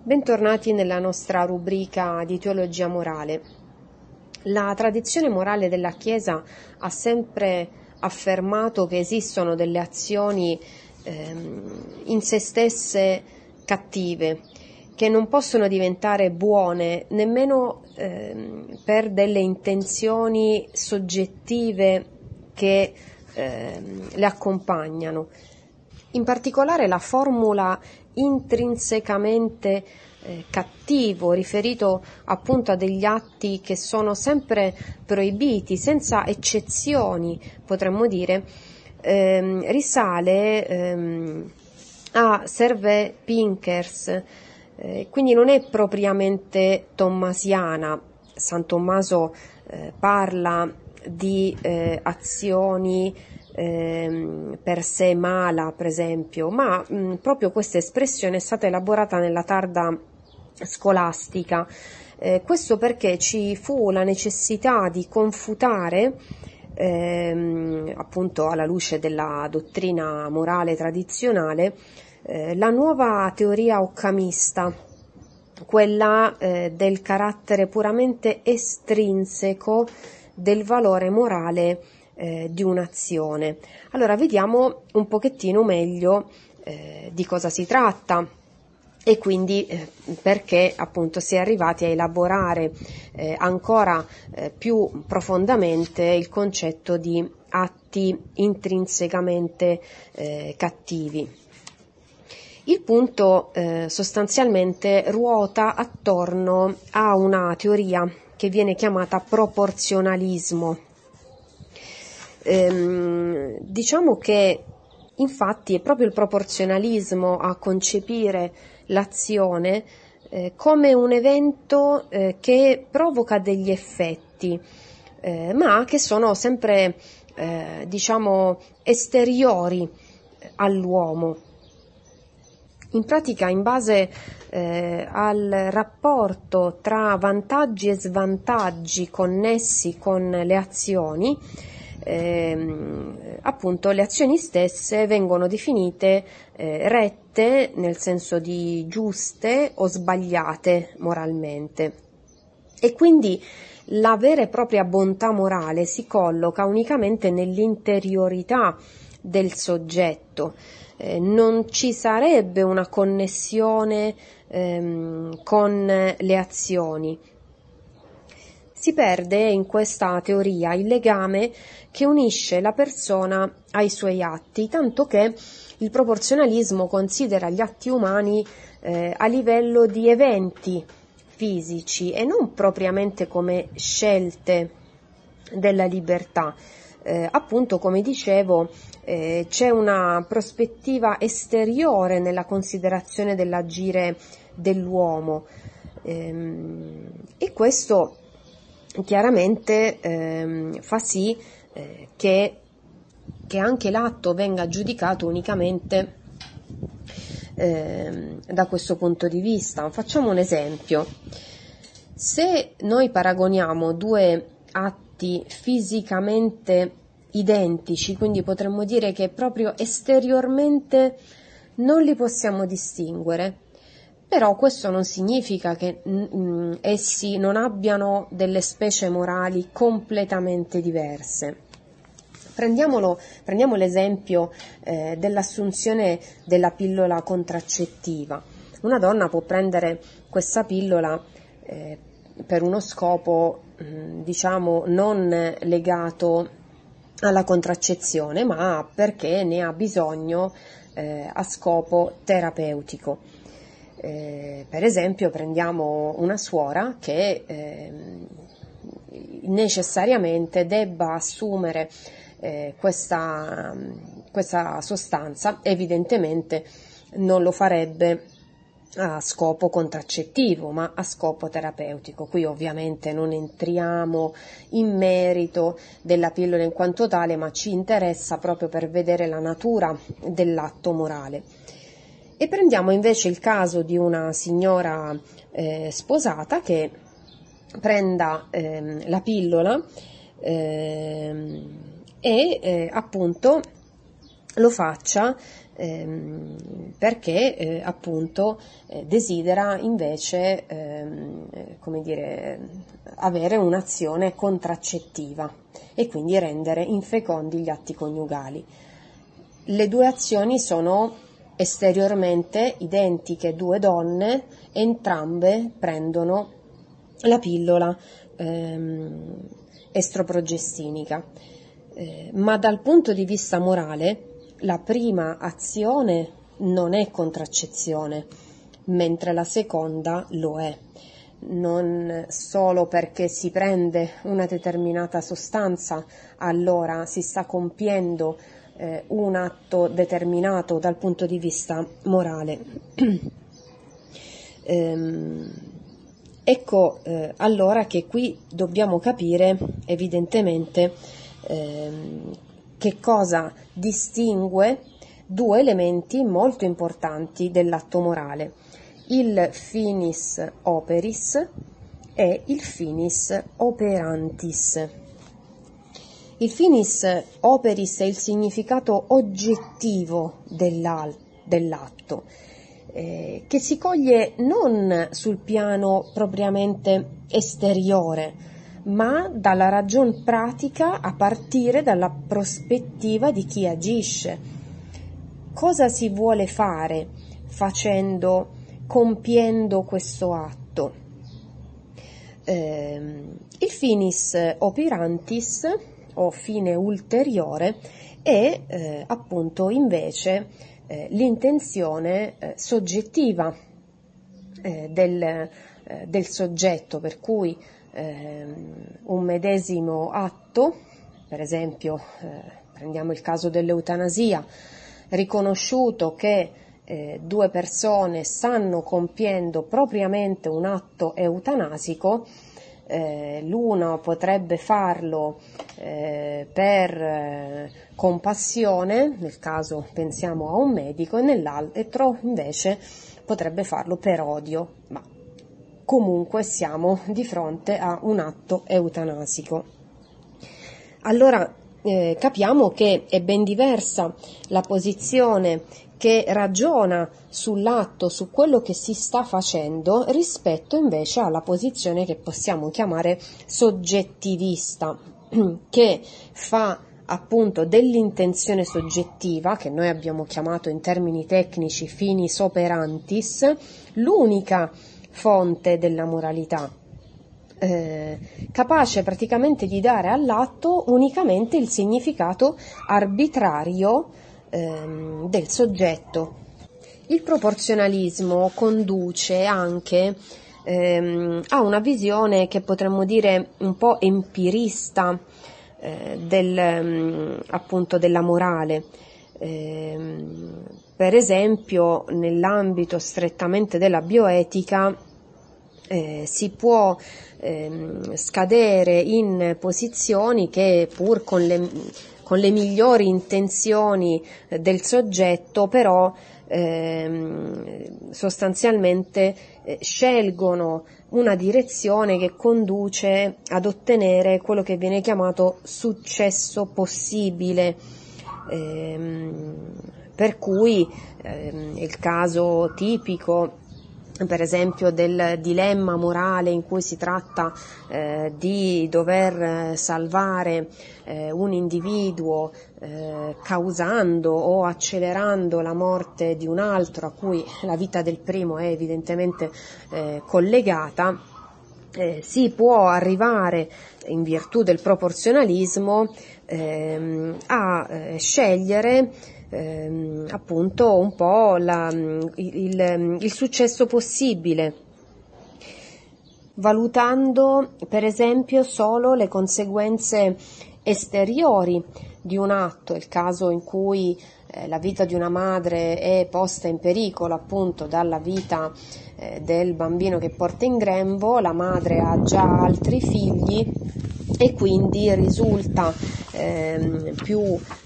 Bentornati nella nostra rubrica di teologia morale. La tradizione morale della Chiesa ha sempre affermato che esistono delle azioni in se stesse cattive, che non possono diventare buone nemmeno per delle intenzioni soggettive che le accompagnano. In particolare la formula intrinsecamente cattivo, riferito appunto a degli atti che sono sempre proibiti, senza eccezioni, potremmo dire, risale a Serve Pinkers, quindi non è propriamente tommasiana. San Tommaso parla di azioni per sé mala, per esempio, ma proprio questa espressione è stata elaborata nella tarda scolastica. Questo perché ci fu la necessità di confutare, appunto alla luce della dottrina morale tradizionale, la nuova teoria occamista, quella del carattere puramente estrinseco del valore morale di un'azione. Allora vediamo un pochettino meglio di cosa si tratta e quindi perché appunto si è arrivati a elaborare ancora più profondamente il concetto di atti intrinsecamente cattivi. Il punto sostanzialmente ruota attorno a una teoria che viene chiamata proporzionalismo. Diciamo che infatti è proprio il proporzionalismo a concepire l'azione come un evento che provoca degli effetti, ma che sono sempre diciamo esteriori all'uomo. In pratica, in base al rapporto tra vantaggi e svantaggi connessi con le azioni, appunto le azioni stesse vengono definite rette, nel senso di giuste o sbagliate moralmente, e quindi la vera e propria bontà morale si colloca unicamente nell'interiorità del soggetto. Non ci sarebbe una connessione con le azioni. Si perde in questa teoria il legame che unisce la persona ai suoi atti, tanto che il proporzionalismo considera gli atti umani a livello di eventi fisici e non propriamente come scelte della libertà. Appunto, come dicevo, c'è una prospettiva esteriore nella considerazione dell'agire dell'uomo, e questo chiaramente fa sì che anche l'atto venga giudicato unicamente da questo punto di vista. Facciamo un esempio: se noi paragoniamo due atti fisicamente identici, quindi potremmo dire che proprio esteriormente non li possiamo distinguere, però questo non significa che essi non abbiano delle specie morali completamente diverse. Prendiamo l'esempio dell'assunzione della pillola contraccettiva. Una donna può prendere questa pillola per uno scopo diciamo non legato alla contraccezione, ma perché ne ha bisogno a scopo terapeutico. Per esempio prendiamo una suora che necessariamente debba assumere questa sostanza, evidentemente non lo farebbe a scopo contraccettivo, ma a scopo terapeutico. Qui ovviamente non entriamo in merito della pillola in quanto tale, ma ci interessa proprio per vedere la natura dell'atto morale. E prendiamo invece il caso di una signora sposata che prenda la pillola e appunto lo faccia perché appunto desidera invece avere un'azione contraccettiva e quindi rendere infecondi gli atti coniugali. Le due azioni sono esteriormente identiche, due donne, entrambe prendono la pillola estroprogestinica, ma dal punto di vista morale la prima azione non è contraccezione, mentre la seconda lo è. Non solo perché si prende una determinata sostanza, allora si sta compiendo un atto determinato dal punto di vista morale. Ecco allora che qui dobbiamo capire evidentemente che cosa distingue due elementi molto importanti dell'atto morale: il finis operis e il finis operantis. Il finis operis è il significato oggettivo dell'atto, che si coglie non sul piano propriamente esteriore, ma dalla ragion pratica a partire dalla prospettiva di chi agisce. Cosa si vuole fare compiendo questo atto? Il finis operantis, o fine ulteriore, è appunto invece l'intenzione soggettiva del soggetto, per cui un medesimo atto, per esempio prendiamo il caso dell'eutanasia, riconosciuto che due persone stanno compiendo propriamente un atto eutanasico, l'uno potrebbe farlo per compassione, nel caso pensiamo a un medico, e nell'altro invece potrebbe farlo per odio, ma comunque siamo di fronte a un atto eutanasico. Allora capiamo che è ben diversa la posizione che ragiona sull'atto, su quello che si sta facendo, rispetto invece alla posizione che possiamo chiamare soggettivista, che fa appunto dell'intenzione soggettiva, che noi abbiamo chiamato in termini tecnici finis operantis, l'unica fonte della moralità, capace praticamente di dare all'atto unicamente il significato arbitrario del soggetto. Il proporzionalismo conduce anche a una visione che potremmo dire un po' empirista appunto della morale. Per esempio, nell'ambito strettamente della bioetica si può scadere in posizioni che, pur con le migliori intenzioni del soggetto, però sostanzialmente scelgono una direzione che conduce ad ottenere quello che viene chiamato successo possibile, per cui il caso tipico, per esempio, del dilemma morale in cui si tratta di dover salvare un individuo causando o accelerando la morte di un altro, a cui la vita del primo è evidentemente collegata, si può arrivare, in virtù del proporzionalismo, a scegliere appunto un po' il successo possibile, valutando per esempio solo le conseguenze esteriori di un atto. Il caso in cui la vita di una madre è posta in pericolo appunto dalla vita del bambino che porta in grembo, la madre ha già altri figli e quindi risulta più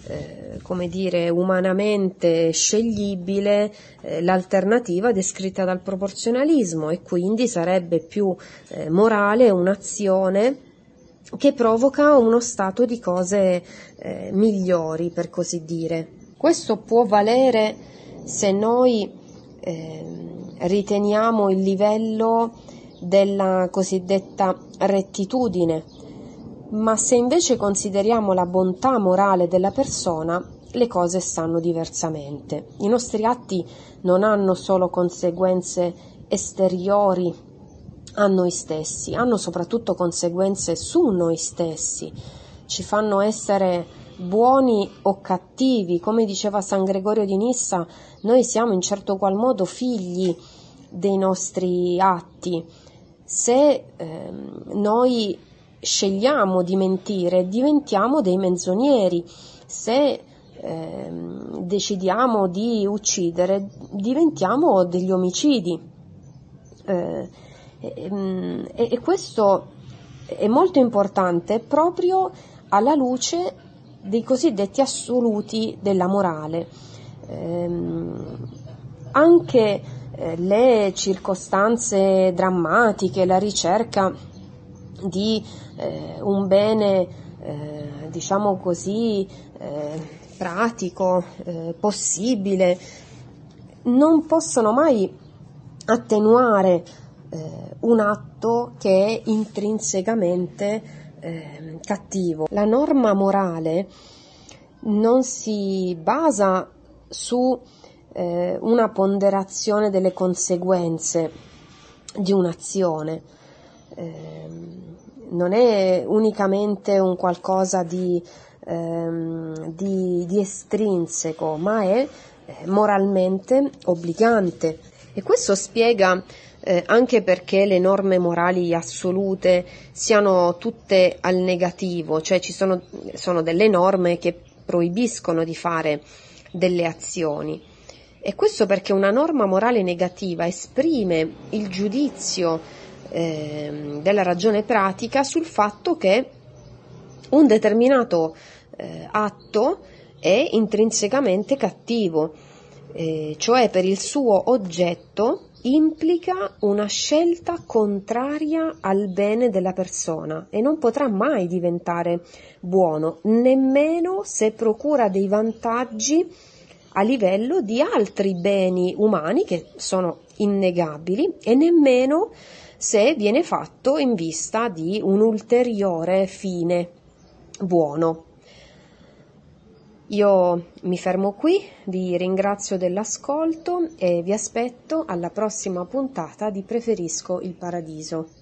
umanamente sceglibile l'alternativa descritta dal proporzionalismo, e quindi sarebbe più morale un'azione che provoca uno stato di cose migliori, per così dire. Questo può valere se noi riteniamo il livello della cosiddetta rettitudine, ma se invece consideriamo la bontà morale della persona, le cose stanno diversamente. I nostri atti non hanno solo conseguenze esteriori a noi stessi, hanno soprattutto conseguenze su noi stessi, ci fanno essere buoni o cattivi. Come diceva San Gregorio di Nissa, noi siamo in certo qual modo figli dei nostri atti. Se noi scegliamo di mentire, diventiamo dei menzogneri. Se decidiamo di uccidere, diventiamo degli omicidi. E questo è molto importante proprio alla luce dei cosiddetti assoluti della morale. Anche le circostanze drammatiche, la ricerca di un bene, diciamo così, pratico, possibile, non possono mai attenuare un atto che è intrinsecamente cattivo. La norma morale non si basa su una ponderazione delle conseguenze di un'azione, non è unicamente un qualcosa di estrinseco, ma è moralmente obbligante. E questo spiega anche perché le norme morali assolute siano tutte al negativo, cioè sono delle norme che proibiscono di fare delle azioni. E questo perché una norma morale negativa esprime il giudizio della ragione pratica sul fatto che un determinato atto è intrinsecamente cattivo, cioè per il suo oggetto implica una scelta contraria al bene della persona e non potrà mai diventare buono, nemmeno se procura dei vantaggi a livello di altri beni umani che sono innegabili, e nemmeno se viene fatto in vista di un ulteriore fine buono. Io mi fermo qui, vi ringrazio dell'ascolto e vi aspetto alla prossima puntata di Preferisco il Paradiso.